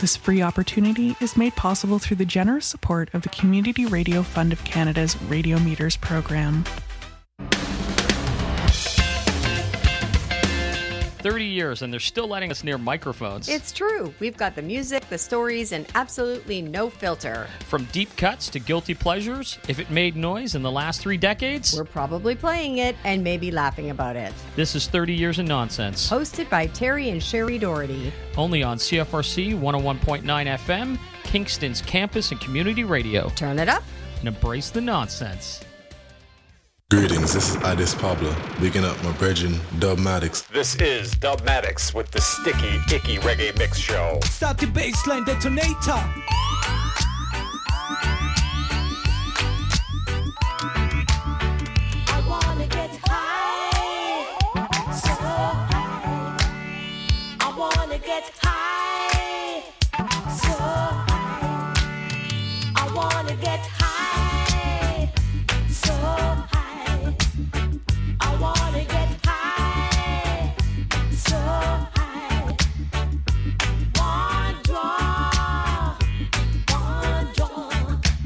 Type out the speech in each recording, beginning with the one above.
This free opportunity is made possible through the generous support of the Community Radio Fund of Canada's Radio Meters program. 30 years and they're still letting us near microphones. It's true. We've got the music, the stories, and absolutely no filter. From deep cuts to guilty pleasures, if it made noise in the last 3 decades, we're probably playing it and maybe laughing about it. This is 30 Years of Nonsense. Hosted by Terry and Sherry Doherty. Only on CFRC 101.9 FM, Kingston's campus and community radio. Turn it up and embrace the nonsense. Greetings, this is Adis Pablo, bigging up my brethren, Dubmatics. This is Dubmatics with the Sticky Icky Reggae Mix Show. Start the bassline detonator. I wanna get high, so high. I wanna get high, so high. I wanna get high, so high. I wanna get high, so high. One draw,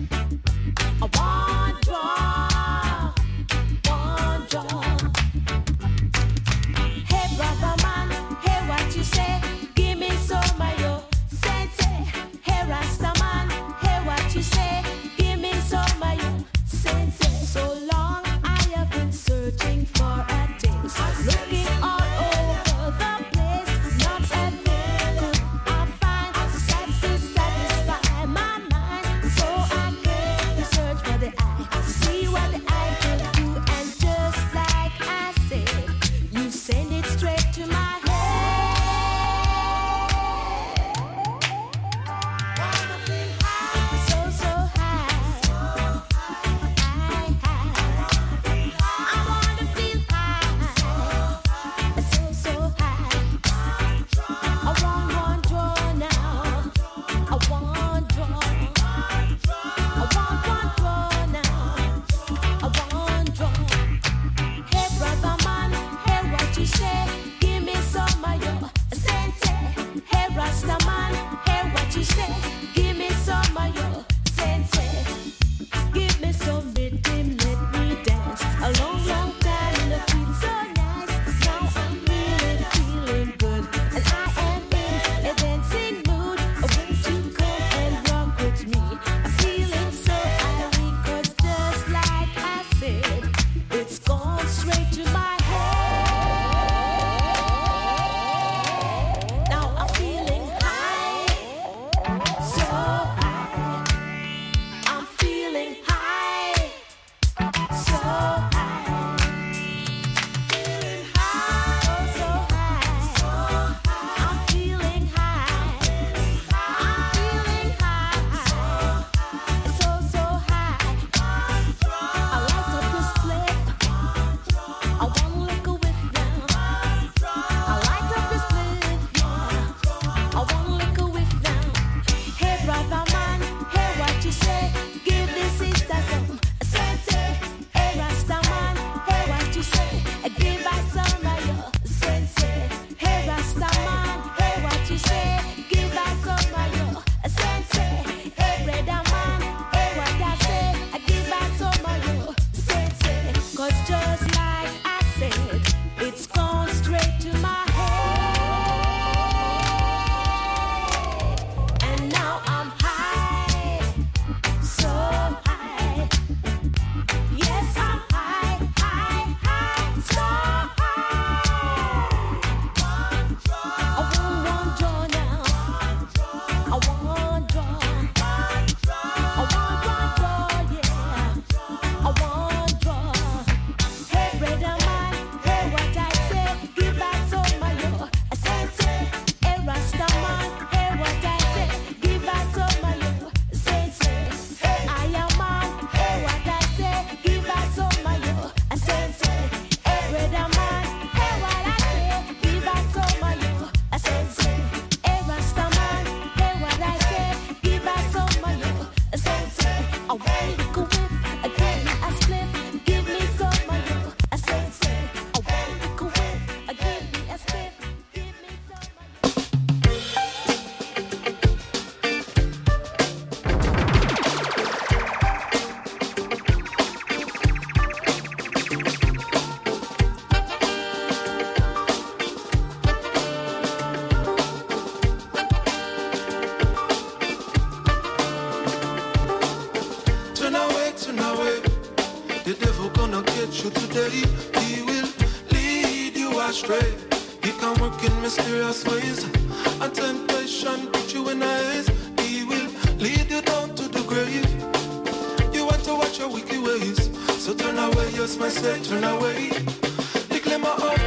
get you today, he will lead you astray. He can work in mysterious ways, and temptation put you in eyes. He will lead you down to the grave. You want to watch your wicked ways, so turn away, yes, my say, turn away. The glimmer of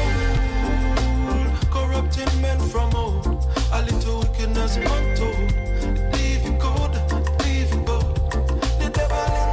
gold, corrupting men from old, a little wickedness untold. Leave you cold, leave you bold. The devil in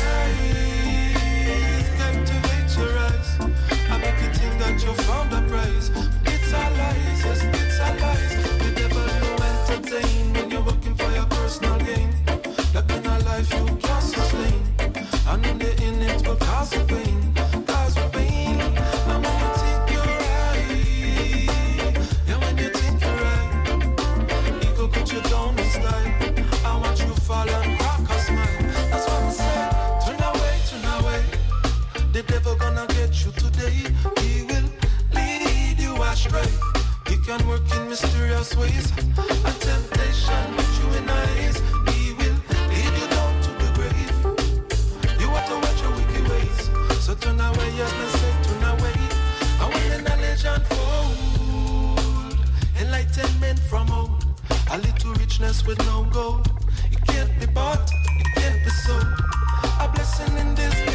disguise captivate your eyes. I make you think that you found a prize. It's a lies, yes, it's a lies. The devil you entertain when you're working for your personal gain. That kind of life you can't sustain, and in the end it will cause you pain, cause you pain. And when you think you're right, yeah, when you think you're right, he could put you down in style. I want you fall and crack a smile. That's what I say. Turn away, turn away. The devil gonna get you today. He will lead you astray. He can work in mysterious ways, and temptation put you in eyes. He will lead you down to the grave. You want to watch your wicked ways, so turn away, yes, I say turn away. And when the knowledge unfold, enlightenment from old, a little richness with no gold. It can't be bought, it can't be sold. A blessing in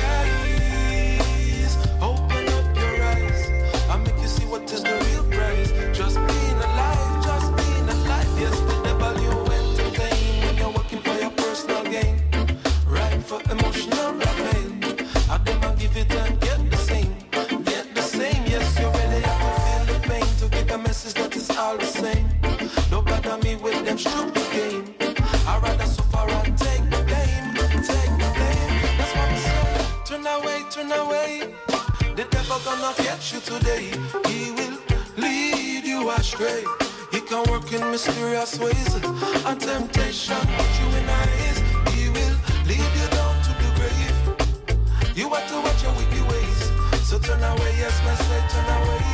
disguise. Open up your eyes, I make you see what is the real price. Just being alive, just being alive. Yes, the devil you entertain when you're working for your personal gain. Right for emotional blackmail. I them and give it and get the same. Get the same, yes, you really have to feel the pain to get a message that is all the same. Don't bother me with them stupid game. I'd rather suffer and take the blame. Take the blame, that's what I say. Turn away, turn away. The devil gonna get you today. He will lead you astray. He can work in mysterious ways, and temptation put you in eyes. He will lead you down to the grave. You want to watch your wicked ways, so turn away, yes, my say, turn away.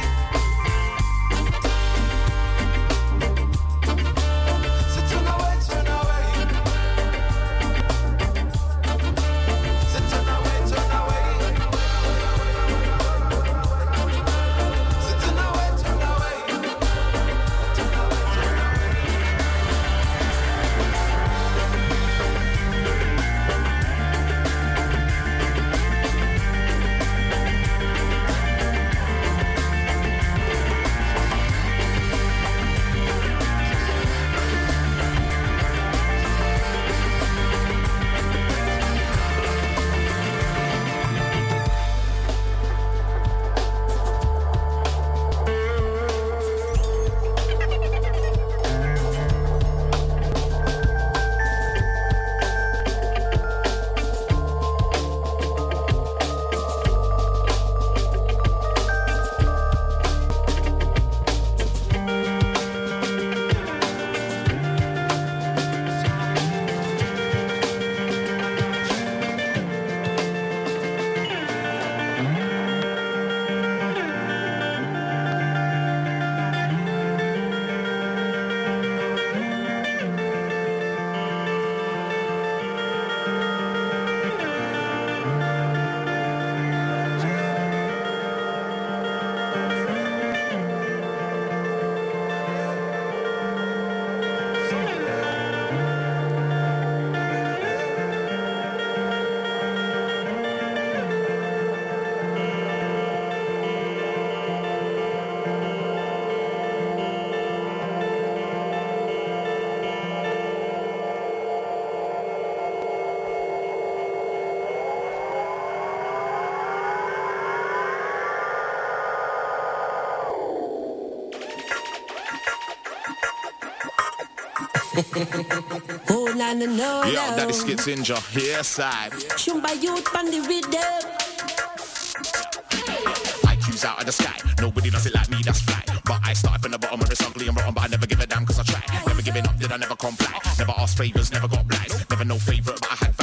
So turn away, turn away. So turn away, turn away. So turn away, turn away. Turn away, turn away. Oh, na na no, Yo, no. Daddy Skits Inja, here side. Shumba youth on the rhythm. IQ's out of the sky, nobody does it like me, that's fly. But I started from the bottom of it's ugly and rotten, but I never give a damn cause I tried. Never giving up, did I never comply. Never asked favours, never got blights. Never no favourite, but I had vibes. The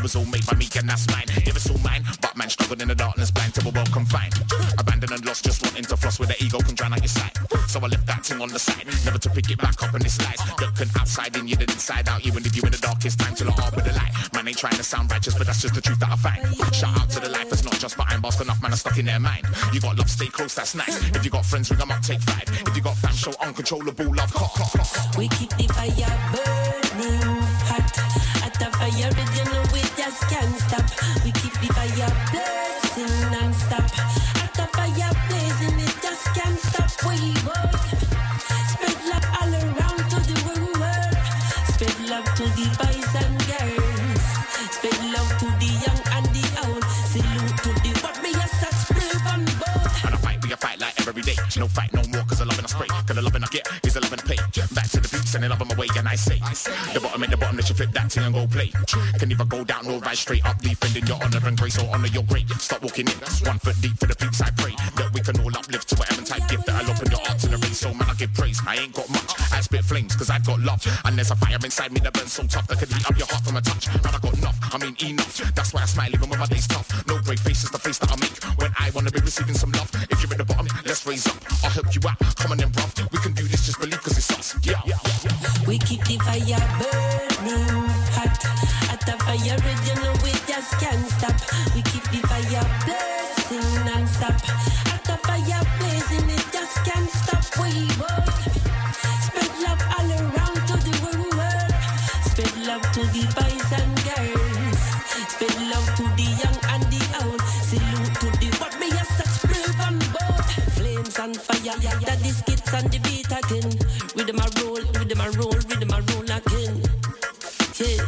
was all made by me and that's mine. It was all mine, but man struggled in the darkness, blind to a world confined. Abandoned and lost, just wanting to floss with the ego can drown out your sight. So I left that thing on the side, never to pick it back up in this lies. Looking outside in you, the inside out, even if you in the darkest time till the hard with the light. Man ain't trying to sound righteous, but that's just the truth that I find. Shout out to the life, it's not just but I'm bossed enough, man, I'm stuck in their mind. You got love, stay close, that's nice. If you got friends, ring them up, take 5. If you got fam, show uncontrollable love, we keep the fire burning hot. At the fire, you know we just can't stop. We keep the fire blazing non-stop. At the fire blazing, it just can't stop. We work, spread love all around to the world. Spread love to the boys and girls. Spread love to the young and the old. Salute to the what me a such brave and bold. And I fight, we a fight like every day. No fight no more, cause the loving I spray. Cause the loving I get is the loving I pay. Back to the beats and the love on my way, and I say the bottom at the bottom, that you flip that thing and go play. Can either go down or rise straight up, defending your honor and grace or honor your great. Stop walking in, 1 foot deep for the peeps I pray. That we can all uplift to a heaven type gift that'll open your heart to the race. So man, I give praise. I ain't got much, I spit flames cause I've got love. And there's a fire inside me that burns so tough that can heat up your heart from a touch. Man, I got enough, I mean enough. That's why I smile even when my day's tough. No brave face is the face that I make when I wanna be receiving some love. If you're at the bottom, let's raise up. I'll help you out, come on then bruv. We can do this, just believe cause it's us. Yeah. We keep the fire burning hot. At the fire, you know we just can't stop. We keep the fire blazing non-stop. At the fire blazing, it just can't stop. We work, spread love all around to the world. Spread love to the boys and girls. Spread love to the young and the old. Salute to the what me a such brave and bold. Flames on fire, that the skits and the beat again. Rhythm a roll, rhythm a roll, rhythm a roll again. Yeah,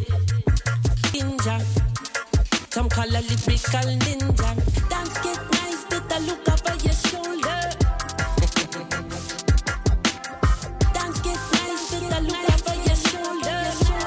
ninja. Some call a lyrical ninja. Dance get nice, better look over your shoulder. Dance get nice, better look over your shoulder.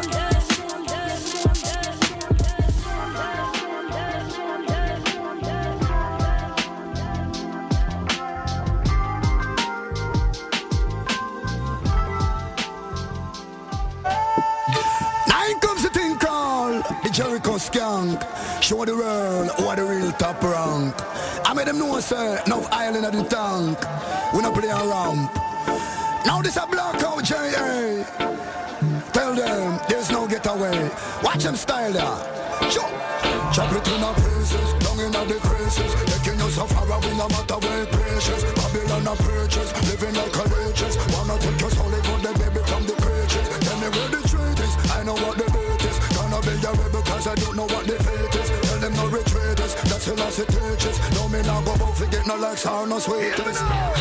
Jericho Skunk, show the world what the real top rank. I made them know, sir, no island of the tank. We not play around. Now this a blackout, J.A. Tell them there's no getaway. Watch them style there. Sure. Chop it in our places, down in the crisis. Taking us so far away, no matter where precious. Babylon a purchase, living like courageous. Wanna take us holy good, the baby from the preachers. Tell me where the truth is, I know what the beat is. Gonna be a rebel cause I don't know what the fate is. Tell them no retreaters, that's the last it teaches. No me now go about forget no likes or no sweetest.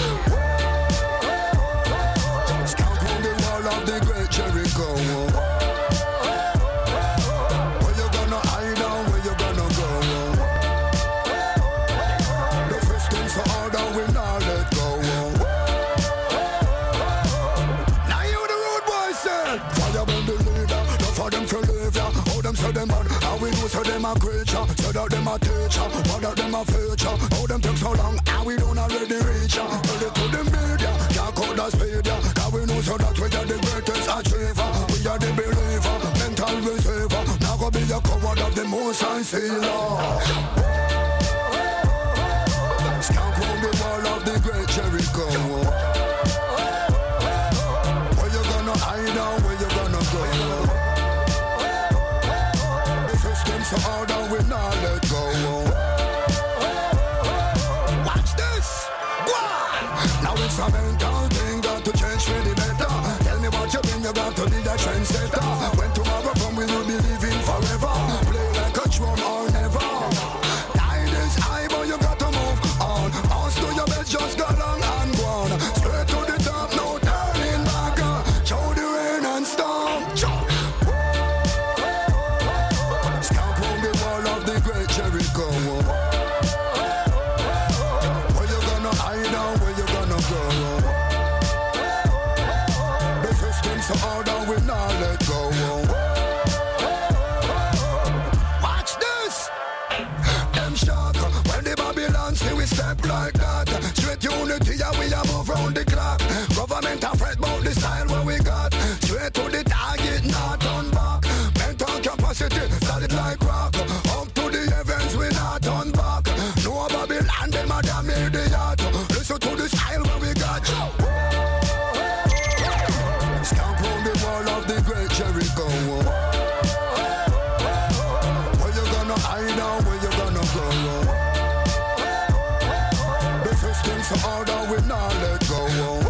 Scout on the wall of the great Jericho. So them bad, how we know so them a creature. So that them a teacher, what that them a future. How them take so long, how we don't already reach ya. Tell it to them media, can't call the speed ya. How we know so that we are the greatest achiever. We are the believer, mental receiver. Now go be the coward of the most high sealer. Skank round the wall of the great Jericho. Where you gonna hide and where you gonna go? So order we not let go. Watch this. One. Now it's a mental thing, got to change for the better. Tell me what you mean, you got to be the trendsetter. When tomorrow come, we will be living forever. Play like a drum or never. Time is high, but you got to move on. Bounce to your bed, just go long and go on. Straight to the top, no turning back. Show the rain and storm. Jericho. Where you gonna hide and where you gonna go? The system's so hard and we not let go. the great Jericho. Where you gonna hide out? Where you gonna go? The system's so order, we not let go.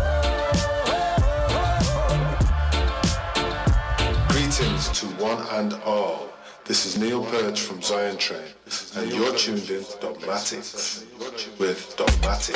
Greetings to one and all. This is Neil Perch from Zion Train, and you're tuned in to Dogmatics with Dogmatics.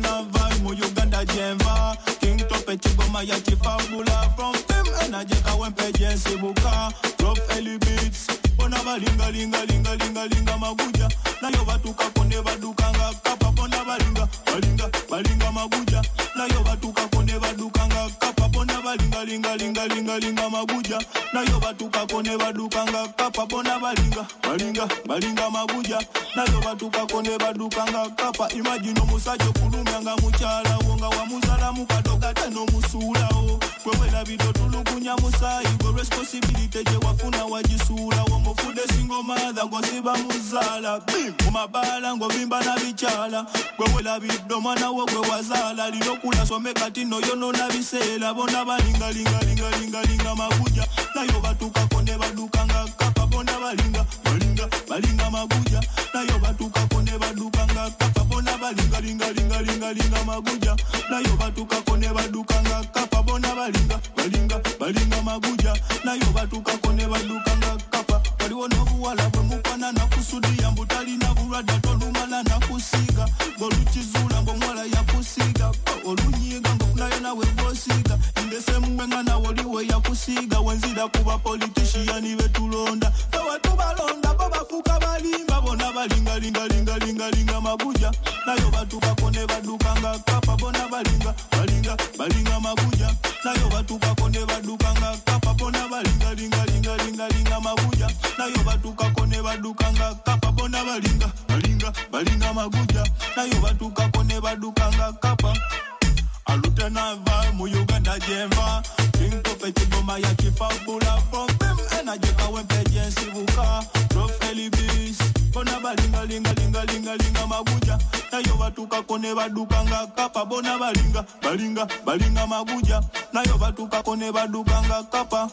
From them and I just went to Buka, Prof. Eli Beats. Bonava linga linga linga linga linga maguja. Na yo batuka konde badukanga kapa bonava linga balinga balinga maguja. Na yo batuka konde badukanga kapa bonava linga linga linga linga linga maguja. Na yo batuka konde badukanga kapa bonava linga balinga balinga maguja. Na yo batuka konde badukanga kapa. Imagine musajo kulumyanga muchala wonga wa musala mukadoga teno musula o. Kwewe la video tulukunya musai go responsibility je wafuna wajisula wo mufude single mother go siba muzala bim mumabala ngo bimba na bichala kwewe la video mwana wo gwe wazala linokula someka tino yono na bisela bona balinga linga linga linga linga maguja na yo batuka konde badukanga kapa bona balinga balinga balinga maguja na yo batuka konde badukanga kapa bona balinga linga linga linga linga maguja na yo batuka konde badukanga kapa bona balinga balinga balinga maguja na yo batuka konde badukanga kapa waliwo nobuwala bwe mukwana na kusudia mbutali na bulwadde tolumala na kusiga ngolukizula ng'omwala yakusiga olunyiga ng'ofunayo nawe gwosiga indesemuwenga nawe oliwe yakusiga wenzira kuba politishiyani betulonda ewe tubalonda bo bafuka balimba bona balinga linga linga linga linga maguja nayo batuka konde badukanga kapa bona balinga balinga balinga maguja nayo batuka konde badukanga kapa bona balinga linga linga linga linga maguja nayo batuka konde badukanga kapa bona balinga balinga balinga maguja nayo batuka konde badukanga kapa alute na va mu Uganda jemva tinko peti boma ya kifabula from them energy ka wempe jensi buka Prof. Eli Beats bona balinga linga linga linga linga maguja nayo batuka konde badukanga kapa bona balinga balinga balinga maguja nayo batuka konde badukanga kapa.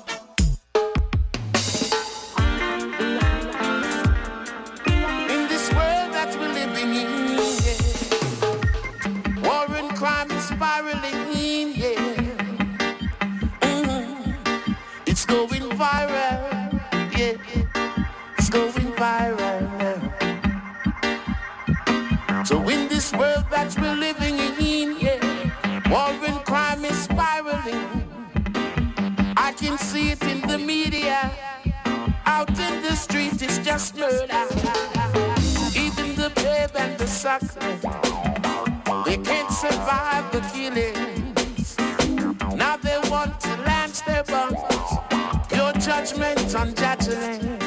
In this world that we're living in, yeah. War and crime is spiraling in, yeah. It's going viral, yeah. It's going viral now. So in this world that we're living in, yeah, war and crime is spiraling. I can see it in the media. Out in the street it's just murder. Even the babe and the sucker, they can't survive the killings. Now they want to launch their bombs. Your judgment on judgment.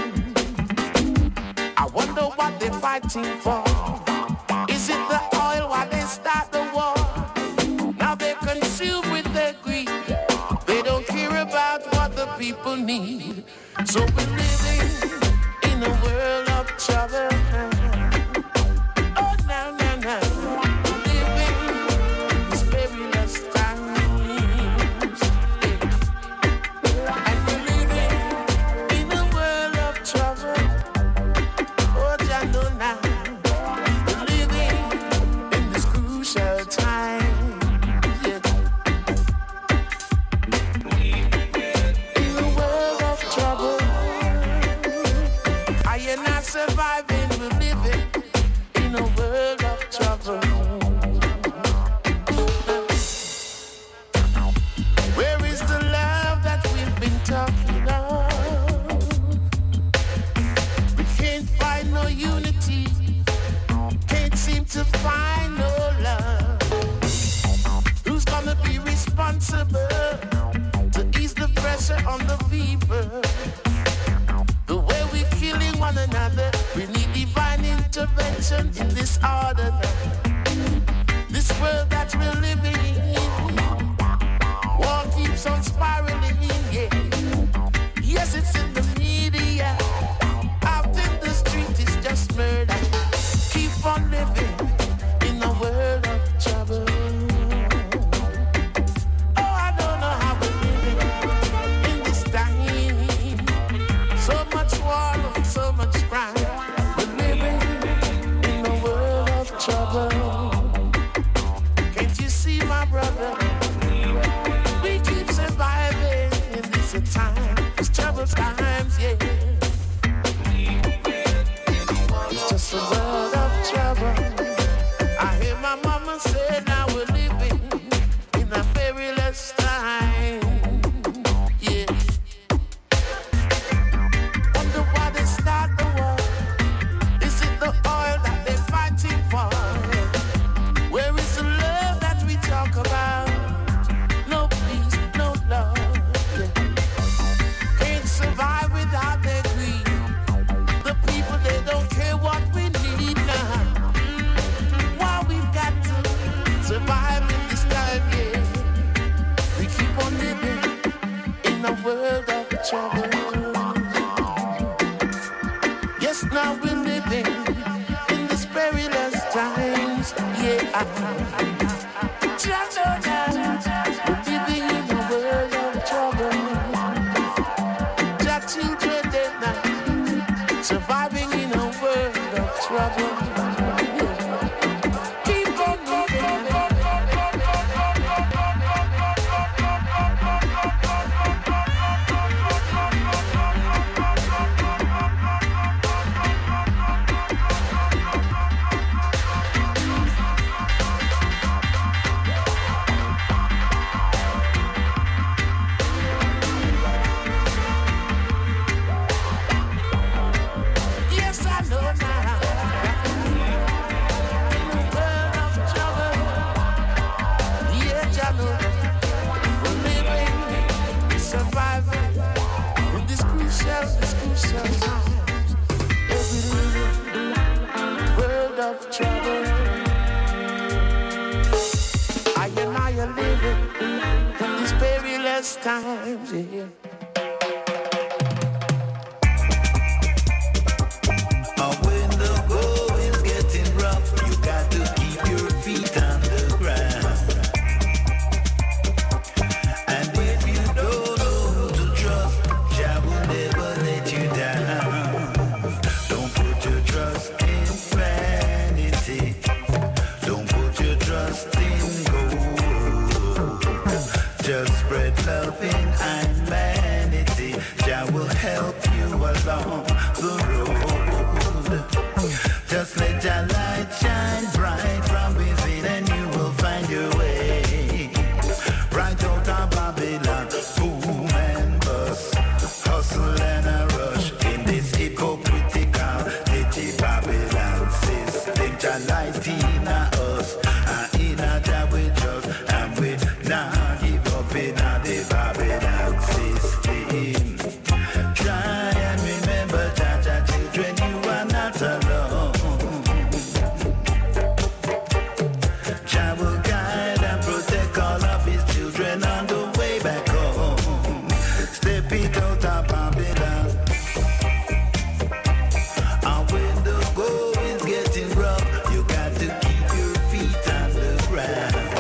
I wonder what they're fighting for. Is it the oil while they start the war? Now they're consumed with their greed. They don't care about what the people need. So we're living in a world of trouble. Oh, no, no, no. Living these perilous times. And we're living in a world of trouble. Oh, I know now. We're living in this crucial time. Surviving, we're living in a world of trouble. Where is the love that we've been talking of? We can't find no unity, can't seem to find no love. Who's gonna be responsible to ease the pressure on the people? The way we're killing one another, we need divine intervention in this order. This world that we're living in, war keeps on spiraling in, yeah. Yes, it's in the media, out in the street it's just murder. Keep on living in a world of trouble. Oh, I don't know how we're living in this time. It's trouble times, yeah. It's just a world of trouble. I hear my mama say now we're living in a perilous time. Yeah. Wonder why they start the war. Is it the oil that they're fighting for? Where is the love that we talk about? No peace, no love. Yeah. Can't survive without their greed. The people, they don't care what we need now. Why we've got to survive in this time, yeah. We keep on living in a world of trouble. Yes, now we're living in these perilous times, yeah. We're living in a world of trouble. Just children, they're not surviving in a world of trouble. Keep on moving. Yes, I know now. World of trouble. Yeah, I know. We're living, we're surviving in this crucial time. Every little world of trouble. I and I are living in these perilous times. Yeah. When the going's getting rough, you got to keep your feet on the ground. And if you don't know who to trust, Jah will never let you down. Don't put your trust in vanity. Don't put your trust in gold. Just spread love in humanity. Jah will help you along the road. Just let your light shine bright from within and you will find your way. Right out of Babylon, boom and bust. Hustle and a rush in this hypocritical, dirty Babylon system. Jah light in us, and in a Jah we trust, and we not give up in a the Babylon system. Try and remember, Jah children, you are not alone. Jah will guide and protect all of his children on the way back home. Step it out of Babylon. And when the going's getting rough, you got to keep your feet on the ground.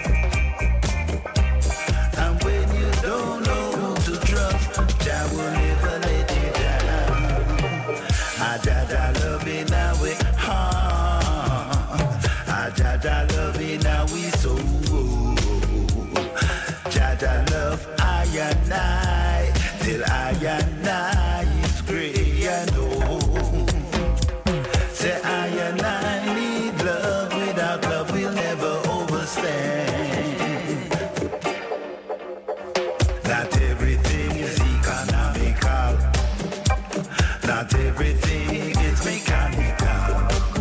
And when you don't know who to trust, Jah will never let you down. Jah love in our heart. Jah love in our soul. Jah love I and I till I and I is great and old. Say I and I need love. Without love we'll never overstand. Not everything is economical. Not everything is mechanical.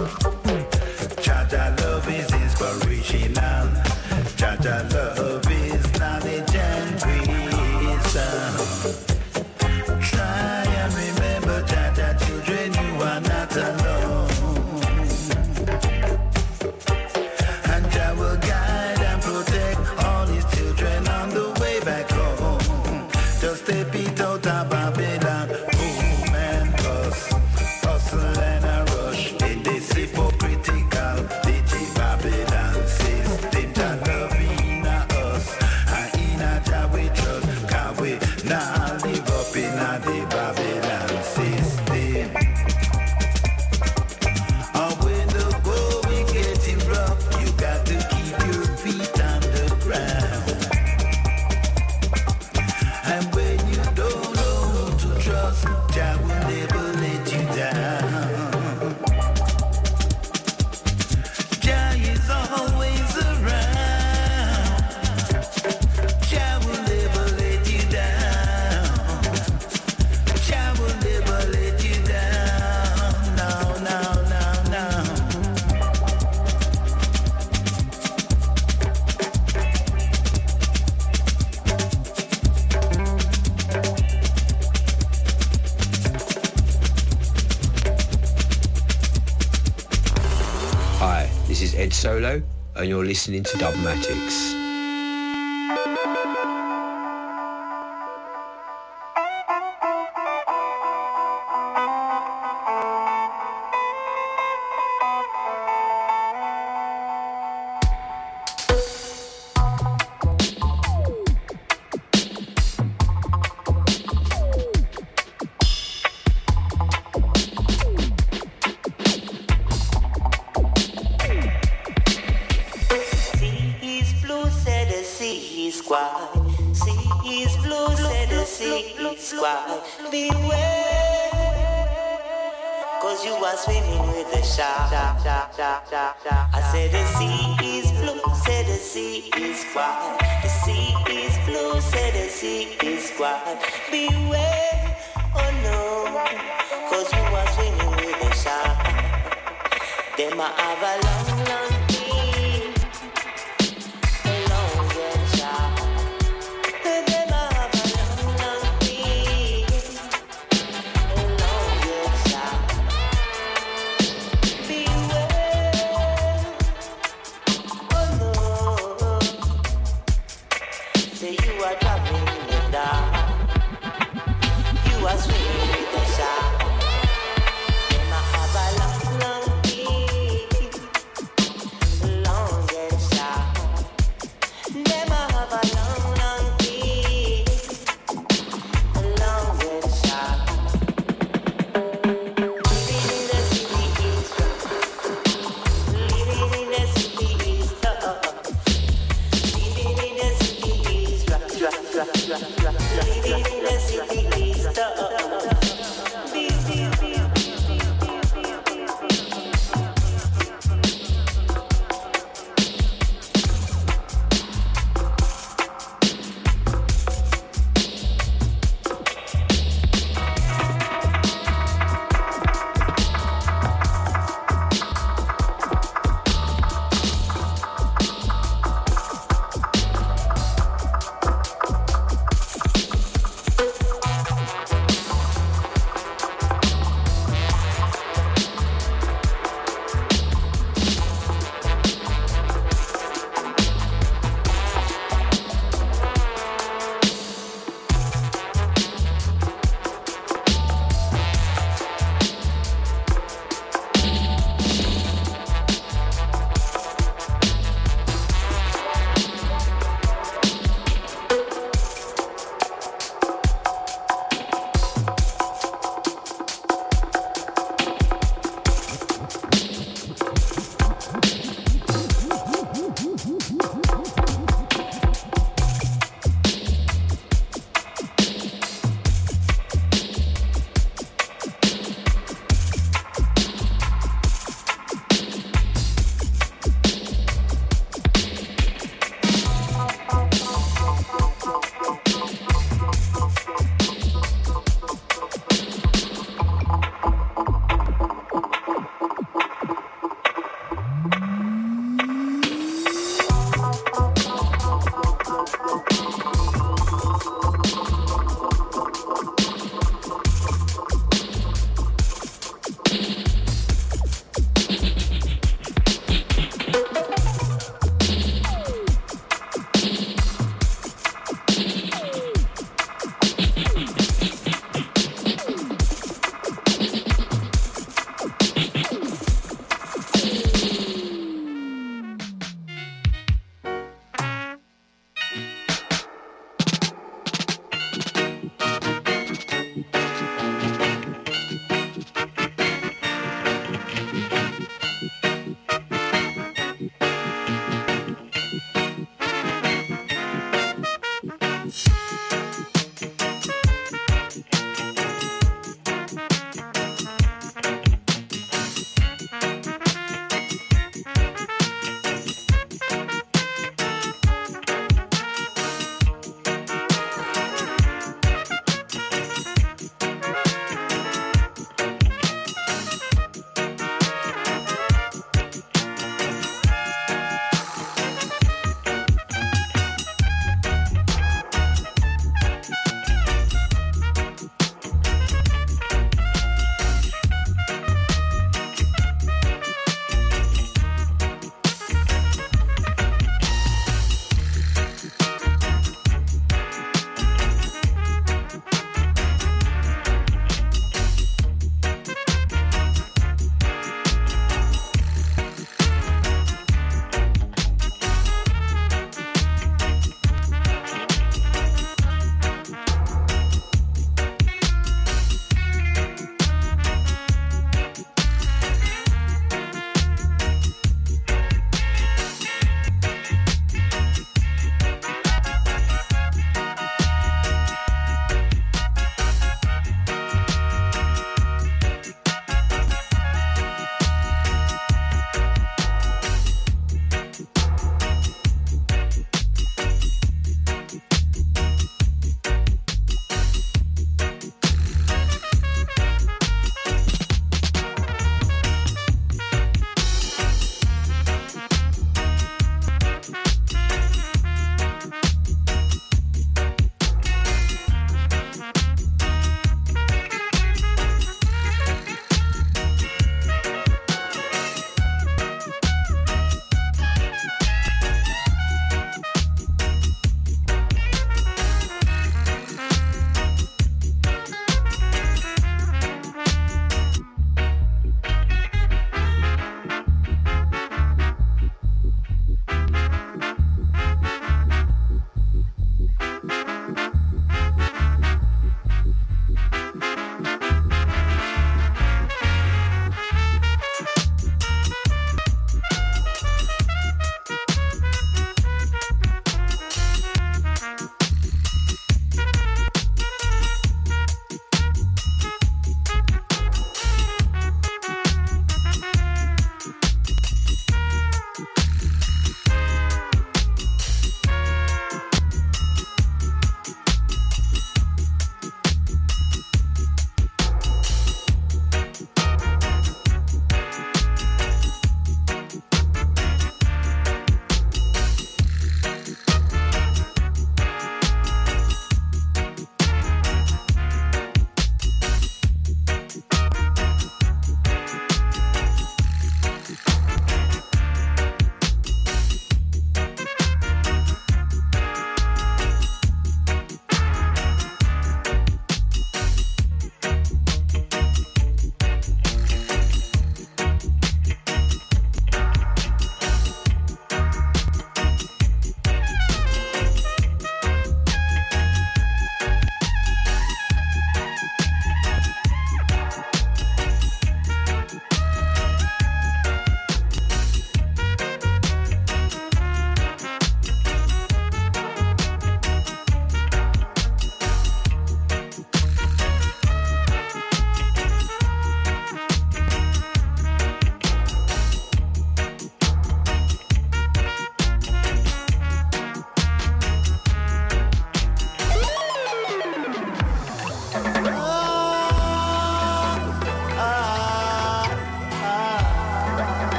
Jah love is inspirational. Jah love is knowledge and wisdom. Try and remember, Jah children, you are not alone. And Jah will guide and protect all his children on the way back home. Just step it out of Babylon, boom and bust. Hustle and a rush in this hypocritical, dirty Babylon system. Jah love in us, and in a Jah we trust. 'Cause we now live up in a the Babylon system. And when the going getting rough, you got to keep your feet on the ground. And when you don't know Ed Solo, and you're listening to Dubmatics. I said the sea is blue, said the sea is quiet. The sea is blue, said the sea is quiet. Beware, oh no, cause you are swimming with the shark. They might have a long, long team, a long and sharp. They might have a long, long team, a long and sharp.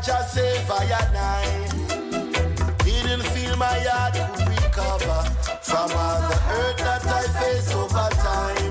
just save I and I. Didn't feel my heart could recover from all the hurt that I faced over time.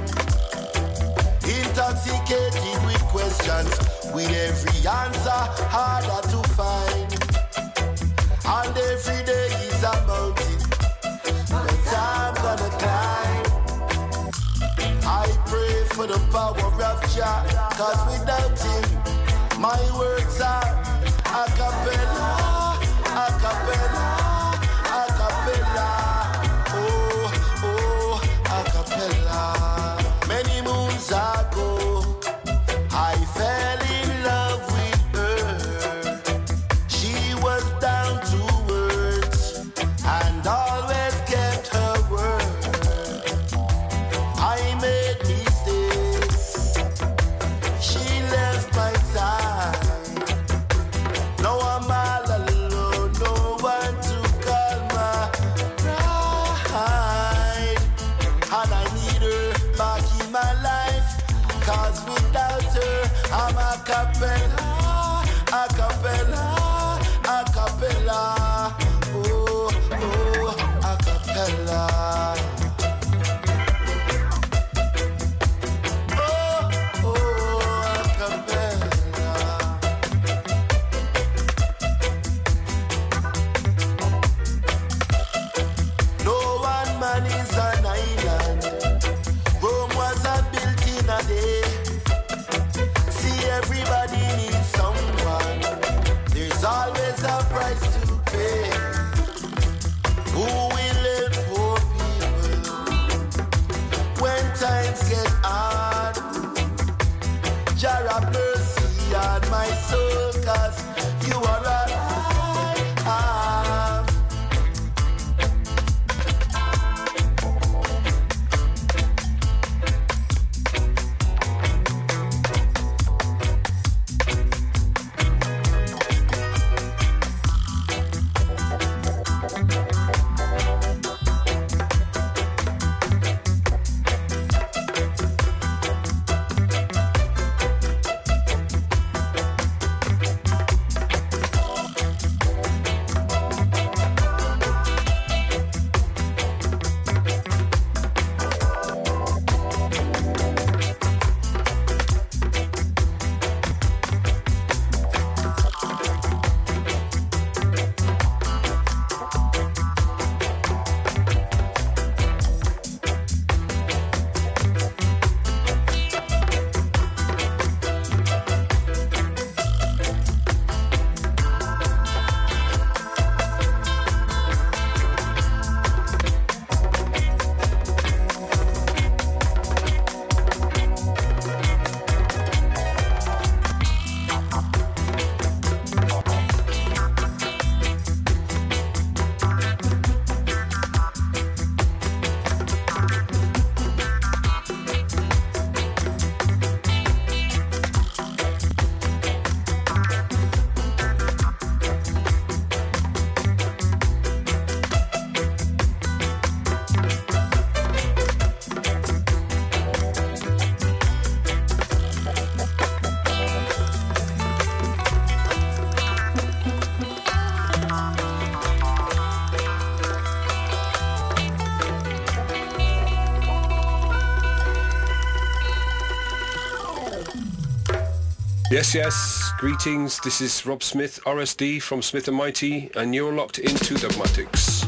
Intoxicated with questions, with every answer harder to find. And every day is a mountain that I'm gonna climb. I pray for the power of Jah, 'cause without him, my words are a cappella, a cappella, a cappella. Oh, oh, a cappella. Many moons ago, I fell in love with her. She was down to words and always kept her word. I made mistakes. She left my side. Now I'm all alone, no one to call my bride. And I need her back in my life, 'cause without her, I'm a cappella, a cappella, a cappella. Oh, oh, a cappella. Oh, oh, a cappella. No one man is an island. Rome wasn't built in a day. See, everybody needs someone. There's always a price to pay. Who will help poor people when times get hard? Jah have mercy on my soul, 'cause you are all I have. Yes, yes. Greetings. This is Rob Smith, RSD from Smith & Mighty, and you're locked into Dogmatics.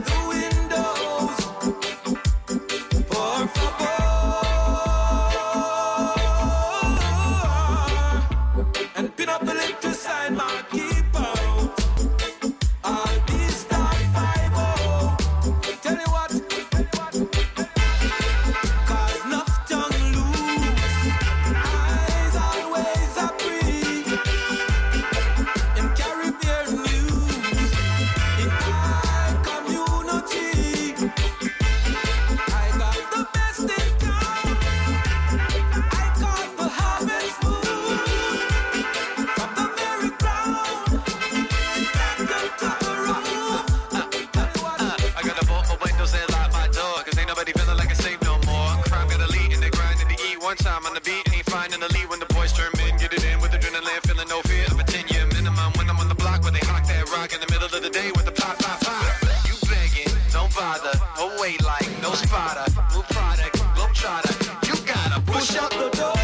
Por favor. o'clock in the middle of the day with the pop, pop, pop. You begging, don't bother. Oh, wait, like no spotter. New product, globetrotter. You gotta push up the door.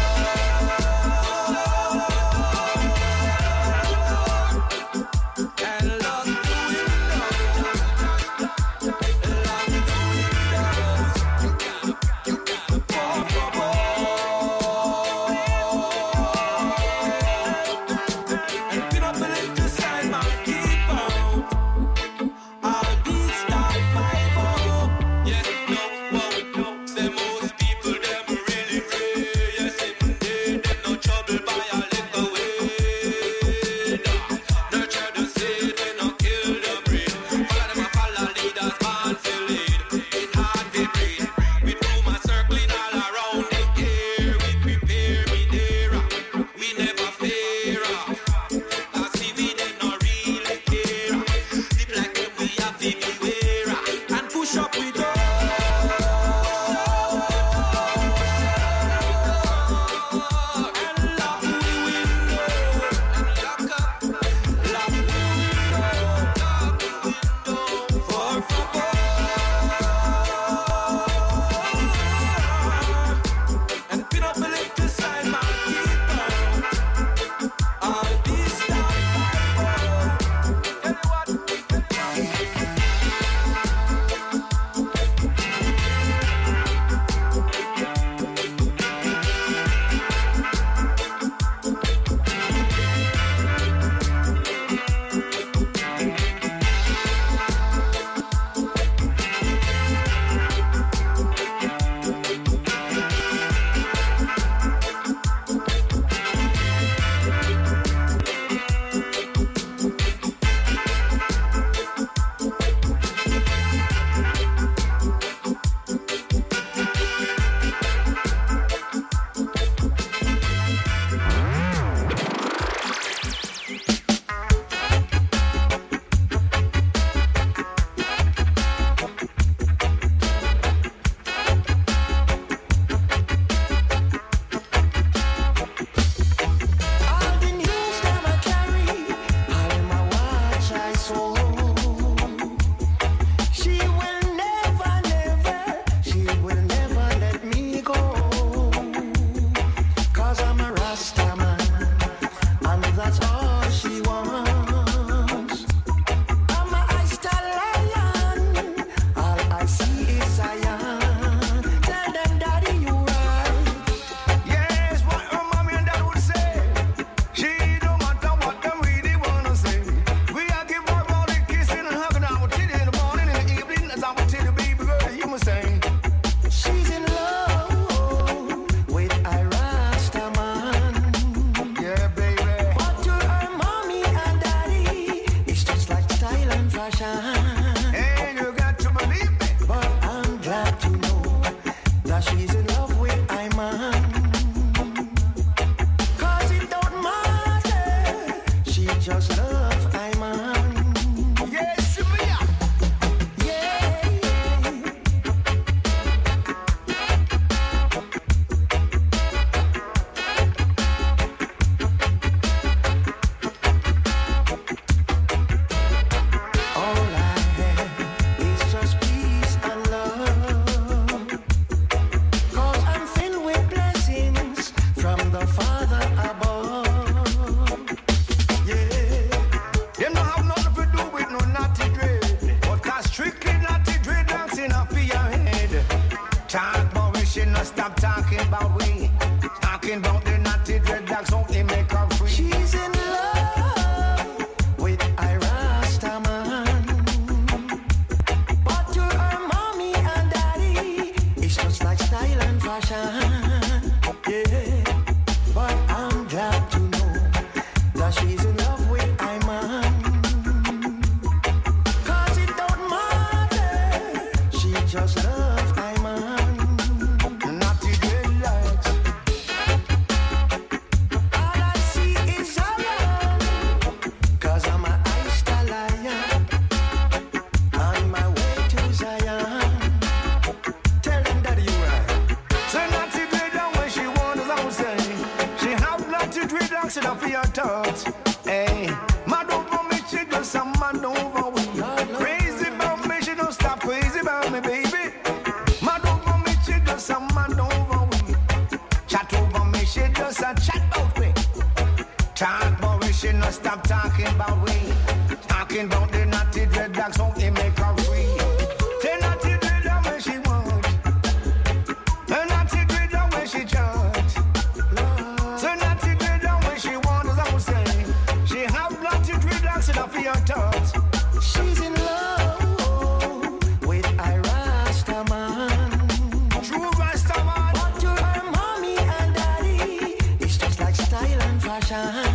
All I mad over me. Crazy about me, she don't stop crazy about me, baby. Mad over me, she just a mad over me. Chat over me, she just a chat about me. Talk about me, she don't stop talking about me. Talking about the naughty dreadlocks, how they make her free. The naughty dreadlock when she want. The naughty dreadlock when she charge. The naughty dreadlock when she want, as I was saying. She have naughty dreadlocks in her for your thoughts. She's in love with a Rasta man. True Rasta man. But to her mommy and daddy, it's just like style and fashion.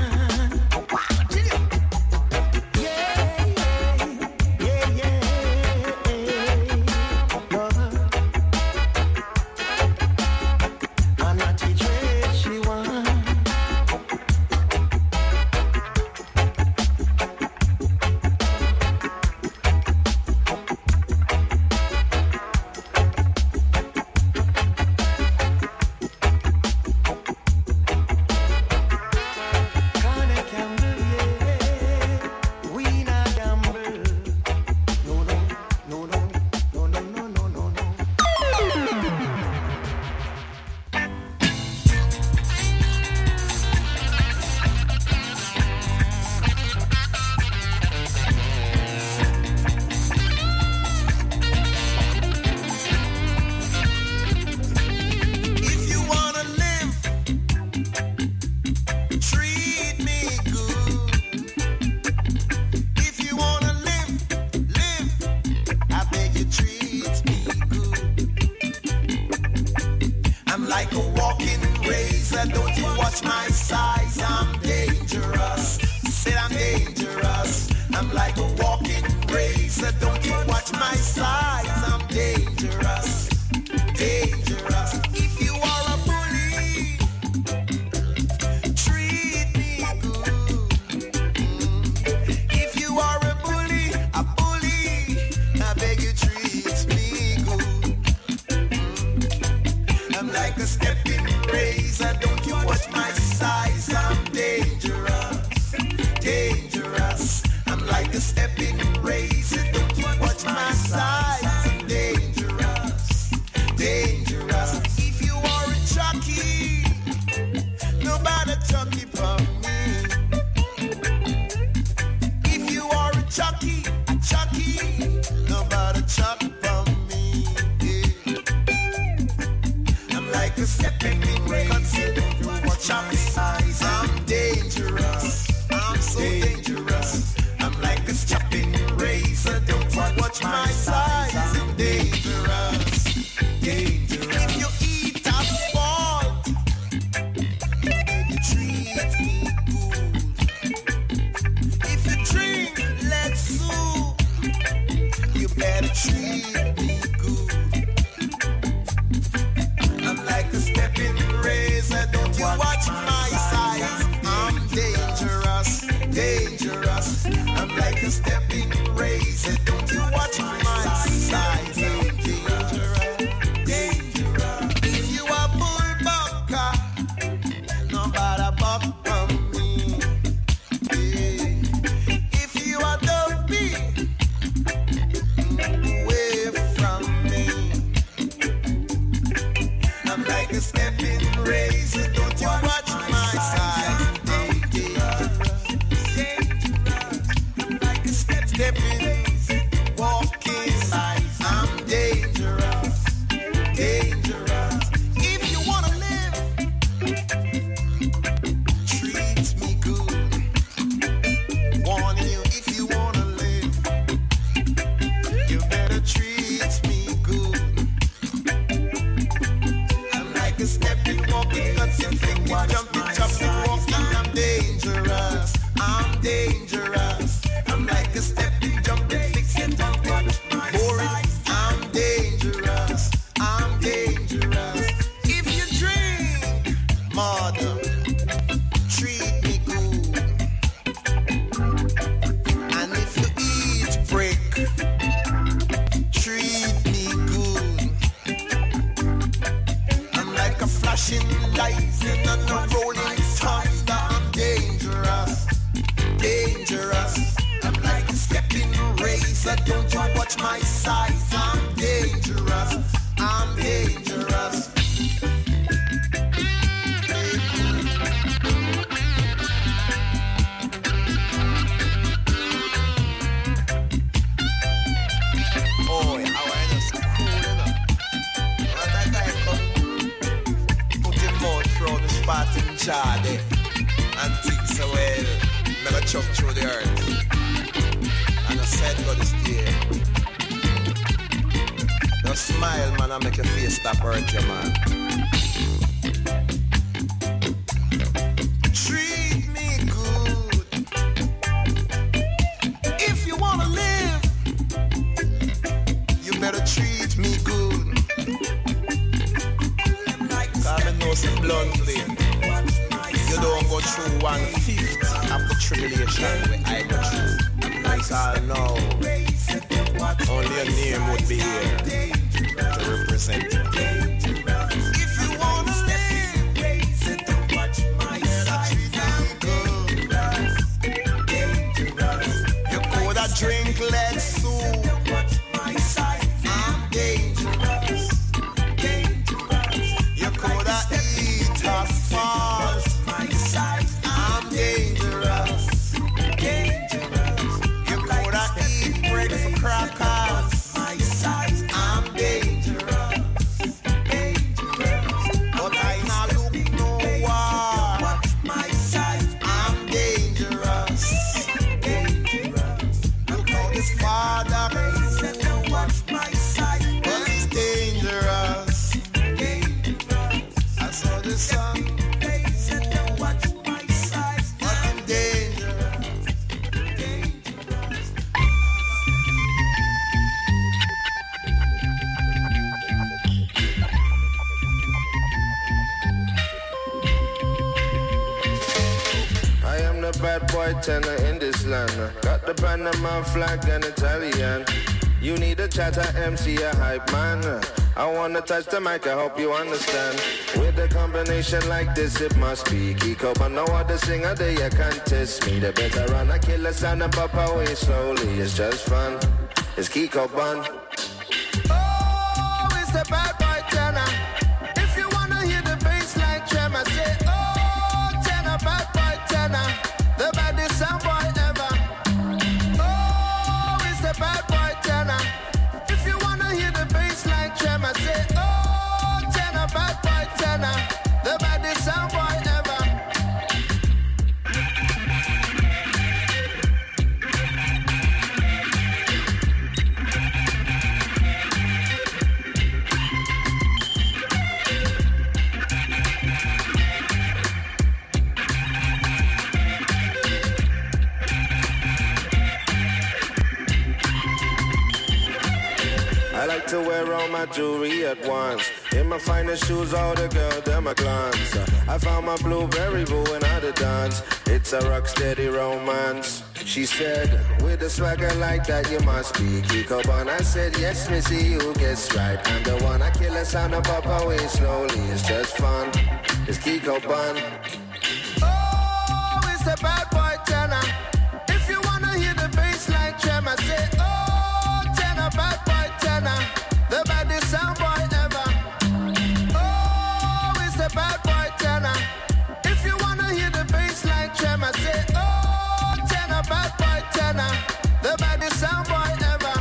Jumping, walking, I'm dangerous. I'm like a stepping, jumping. my size. I'm dangerous. I'm dangerous. Oh, how I just cool, you know. What I come put him mouth round the spot in jar there and think so well. Never chuck through the earth. And I said God is there. Now smile, man, and make your face stop hurt you, man. Treat me good. If you wanna live, you better treat me good. Cause I know some bluntly, you don't go through 1/5 of the tribulation where I go through. Like I know, only a name would be here to represent it. If you wanna live, you coulda drink lead soup. I'm dangerous. You coulda eat asphalt. I'm dangerous. You coulda eat bread for crackers. I'm dangerous. But I not look no war. I'm dangerous. Look how this father but he's dangerous. I saw the sun. But I'm dangerous. I am the bad boy tenor in this land. Got the Panama flag and Italian. You need a chatter MC, a hype man. I wanna touch the mic, I hope you understand. With a combination like this, it must be Kiko, but no other singer there you can't test me. The better run, I kill a sound and pop away slowly. It's just fun. It's Kiko Bun. Oh, it's the bad boy tenor. If you wanna hear the bass like tremor, say, oh, tenor, bad boy tenor. The baddest sound boy ever. Oh, it's the bad boy tenor. If you wanna hear the bass like tremor, say, oh, tenor, bad boy tenor. The baddest sound boy ever. I like to wear all my jewelry at once. In my finest shoes, all the girls, them a glance. I found my blueberry boo and how to dance. It's a rock steady romance. She said, with a swagger like that, you must be Kiko Bun. I said, yes, missy, you guess right. I'm the one. I kill a sound and pop away slowly. It's just fun. It's Kiko Bun. Oh, it's the bad boy tenor. If you wanna hear the bass like tremor, say, oh, tenor, bad boy tenor. The baddest sound boy ever. Oh, it's the bad boy tenor. If you wanna hear the bass like tremor, say, oh, tenor, bad boy tenor. The baddest sound boy ever.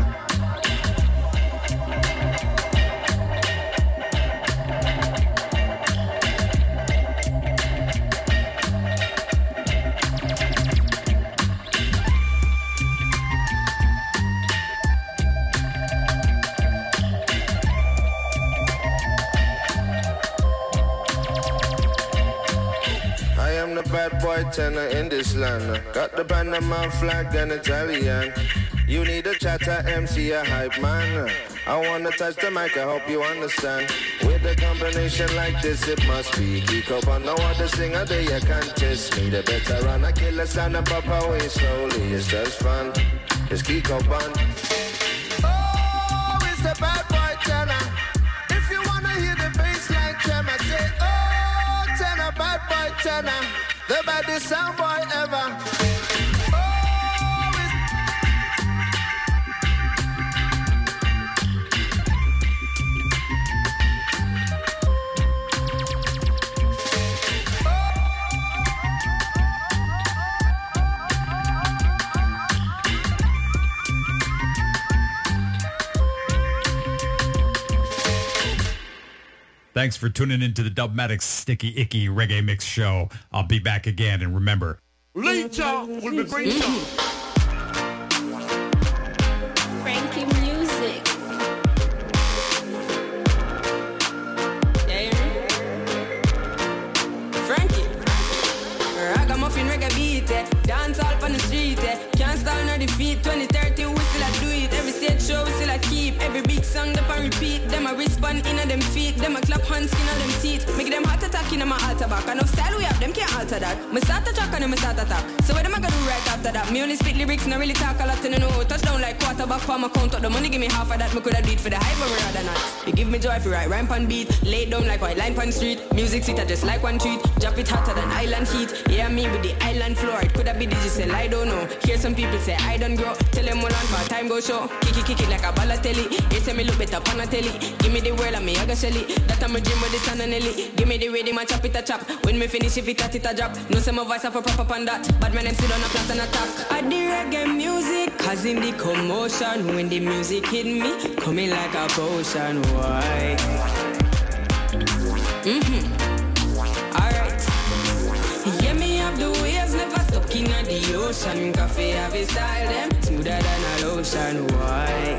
I'm the bad boy tenor in this land. Got the Panama flag and Italian. You need a chatter MC, a hype man. I wanna touch the mic, I hope you understand. With a combination like this, it must be Kiko, but no other singer there you can't test me. The better run, I kill a sound and pop away slowly. It's just fun. It's Kiko Bun. Oh, it's the bad boy tenor. If you wanna hear the bass like tremor, say, oh, tenor, bad boy tenor. The baddest sound boy ever. Thanks for tuning into the Dubmatix Sticky Icky Reggae Mix Show. I'll be back again, and remember, later will be greater. Frankie music. Frankie. Ragamuffin reggae beat, dance all on the street, can't stall nor defeat. 2030 we still a do it. Every stage show we still a keep. Every big song them a repeat. Them a respond in a them feet. Them a clap hands skin on them teeth. Make them heart attack in my altar back. Enough style we have, them can't alter that. Me start a track and me start attack. So what them a gonna do right after that? Me only spit lyrics, not really talk a lot. And I know touchdown like quarterback for my count up. The money give me half of that. Me coulda do it for the hype, but rather not. You give me joy for right rhyme pan beat. Lay down like white line pan street. Music sweet, I just like one treat. Drop it hotter than island heat. Yeah, me with the island floor. It coulda be digital, I don't know. Hear some people say I don't grow. Tell them all on for time go show. Kick it like a ballatelli. They say me look better on a telly. Give me the world and me I go shelly. That I'm a dream with the sun and Nelly. Give me the rhythm and chop it a chop. When me finish if it a drop. No say my voice have a proper on that. But man them sit on a plat and attack. I the reggae music, causing the commotion. When the music hit me, coming like a potion. Why? Alright. Yeah, me have the waves, never stuck in the ocean. Coffee have a style, them smoother than a lotion. Why?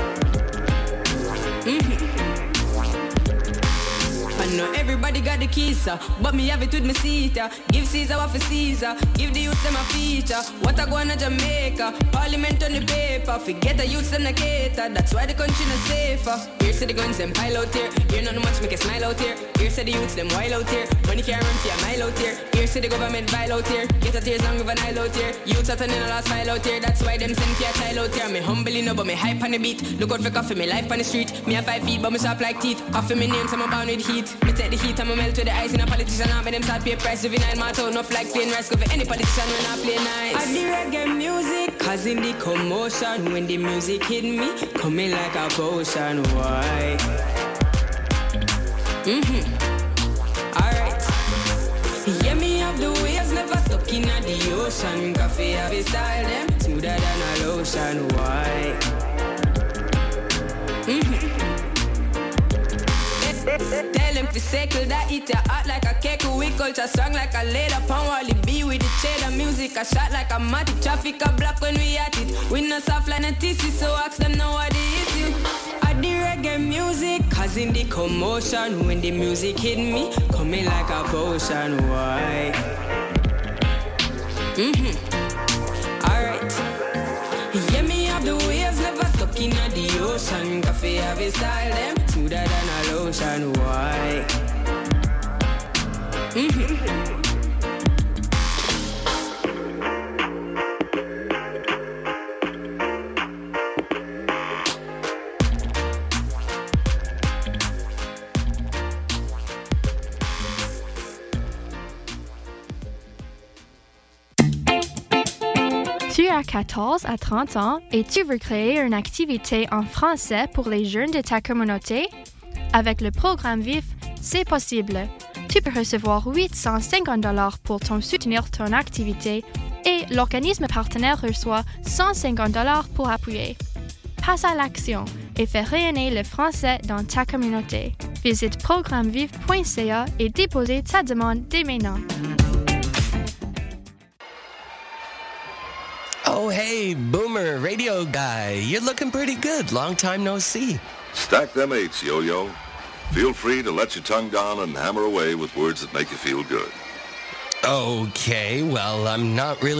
I know everybody got the keys, but me have it with me seater. Give Caesar what for Caesar. Give the youths them a feature. What I go on to Jamaica, Parliament on the paper. Forget the youths them the cater. That's why the country not safer. Here say the guns them pile out here. Here not much make a smile out here. Here say the youths them wild out here. Money can't run for a mile out here. Here say the government vile out here. Get a tears long with an aisle out here. Youths are turning a last file out here. That's why them send for a child out here. Me humbly no, but me hype on the beat. Look out for coffee, me life on the street. Me have 5 feet, but me sharp like teeth. Coffee me name, so I'm bound with heat. Me take the heat, I'm a melt with the ice. In a politician, I make them start pay price. Juvenile, my tone off like plain rice. Go for any politician when I play nice. I the reggae music, causing the commotion. When the music hit me, coming like a potion. Why? Alright. Yeah, me have the waves, never stuck in the ocean. Coffee have a style, them smoother than a lotion. Why? Tell them to circle that eat ya hot like a cake. We culture strong like a leather. Pound Wally B with the cheddar. Music a shot like a matic. Traffic a block when we at it. We no soft like a tissue, so ask them now what the issue. I the reggae music, causing the commotion. When the music hit me, coming like a potion. Why? Alright. Yeah, me have the waves, never stuck in the ocean. Coffee have a style, them smoother than a lotion. Why? Tu as 14 à 30 ans et tu veux créer une activité en français pour les jeunes de ta communauté? Avec le programme VIF, c'est possible. Tu peux recevoir $850 pour soutenir ton activité et l'organisme partenaire reçoit $150 pour appuyer. Passe à l'action et fais rayonner le français dans ta communauté. Visite programmeviv.ca et dépose ta demande dès maintenant. Oh, hey, Boomer, radio guy. You're looking pretty good. Long time no see. Stack them eights, Yo-Yo. Feel free to let your tongue down and hammer away with words that make you feel good. Okay, well, I'm not really